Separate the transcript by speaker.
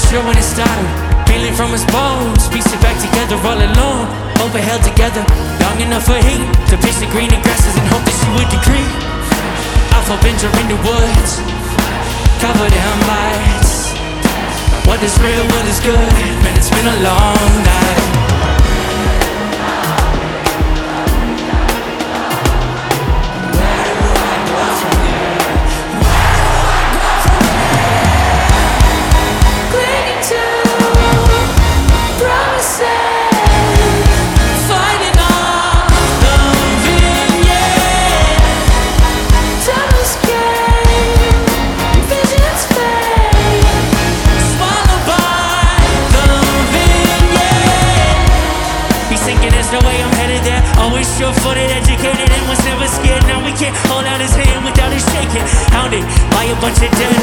Speaker 1: sure when it started. Feeling from his bones, piece it back together all alone. Hope it held together long enough for heat to pitch the greener grasses and hope that she would agree. Alpha Avenger in the woods, covered in lights. What is real, what is good? Man, it's been a long night. There's no way I'm headed there. Always sure-footed, educated, and was never scared. Now we can't hold out his hand without his shaking. Hounded by a bunch of dead